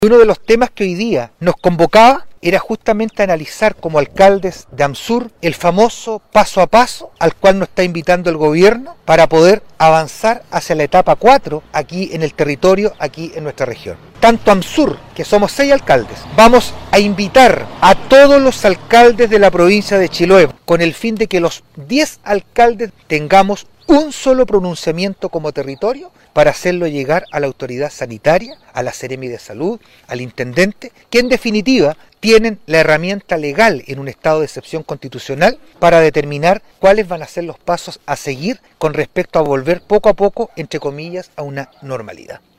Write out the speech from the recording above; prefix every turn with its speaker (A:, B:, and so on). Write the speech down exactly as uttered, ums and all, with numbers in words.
A: Uno de los temas que hoy día nos convocaba era justamente analizar como alcaldes de AMSUR el famoso paso a paso al cual nos está invitando el gobierno para poder avanzar hacia la etapa cuatro aquí en el territorio, aquí en nuestra región. Tanto AMSUR, que somos seis alcaldes, vamos a invitar a todos los alcaldes de la provincia de Chiloé con el fin de que los diez alcaldes tengamos un solo pronunciamiento como territorio para hacerlo llegar a la autoridad sanitaria, a la Seremi de Salud, al intendente, que en definitiva tienen la herramienta legal en un estado de excepción constitucional para determinar cuáles van a ser los pasos a seguir con respecto a volver poco a poco, entre comillas, a una normalidad.